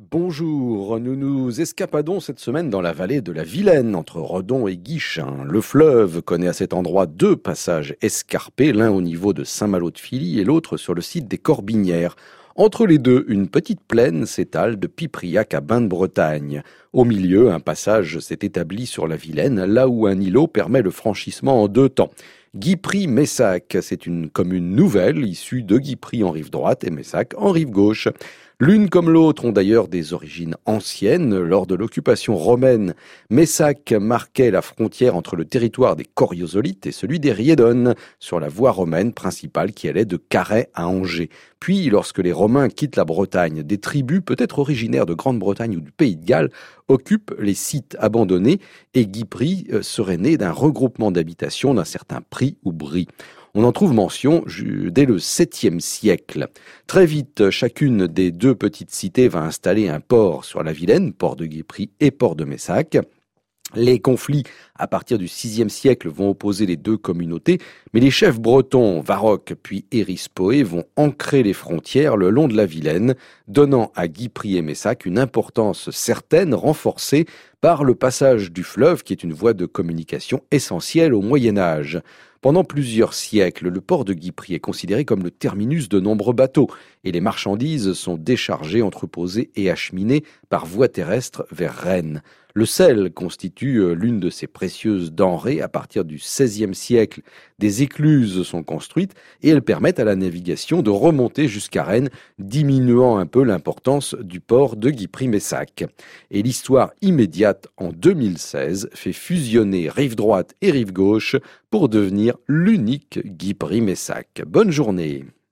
Bonjour, nous nous escapadons cette semaine dans la vallée de la Vilaine, entre Redon et Guichen. Le fleuve connaît à cet endroit deux passages escarpés, l'un au niveau de Saint-Malo-de-Filly et l'autre sur le site des Corbinières. Entre les deux, une petite plaine s'étale de Pipriac à Bain-de-Bretagne. Au milieu, un passage s'est établi sur la Vilaine, là où un îlot permet le franchissement en deux temps. Guipry-Messac, c'est une commune nouvelle, issue de Guipry en rive droite et Messac en rive gauche. L'une comme l'autre ont d'ailleurs des origines anciennes. Lors de l'occupation romaine, Messac marquait la frontière entre le territoire des Coriozolites et celui des Riédones, sur la voie romaine principale qui allait de Carhaix à Angers. Puis, lorsque les Romains quittent la Bretagne, des tribus, peut-être originaires de Grande-Bretagne ou du Pays de Galles, occupent les sites abandonnés et Guipry serait né d'un regroupement d'habitations d'un certain Prix ou Brie. On en trouve mention dès le 7e siècle. Très vite, chacune des deux petites cités va installer un port sur la Vilaine, port de Guipry et port de Messac. Les conflits, à partir du 6e siècle, vont opposer les deux communautés, mais les chefs bretons, Varroc puis Erispoé, vont ancrer les frontières le long de la Vilaine, donnant à Guipry et Messac une importance certaine, renforcée par le passage du fleuve, qui est une voie de communication essentielle au Moyen-Âge. Pendant plusieurs siècles, le port de Guipry est considéré comme le terminus de nombreux bateaux, et les marchandises sont déchargées, entreposées et acheminées par voie terrestre vers Rennes. Le sel constitue l'une de ces précieuses denrées. À partir du XVIe siècle, des écluses sont construites et elles permettent à la navigation de remonter jusqu'à Rennes, diminuant un peu l'importance du port de Guipry-Messac. Et l'histoire immédiate, en 2016, fait fusionner rive droite et rive gauche pour devenir l'unique Guipry-Messac. Bonne journée.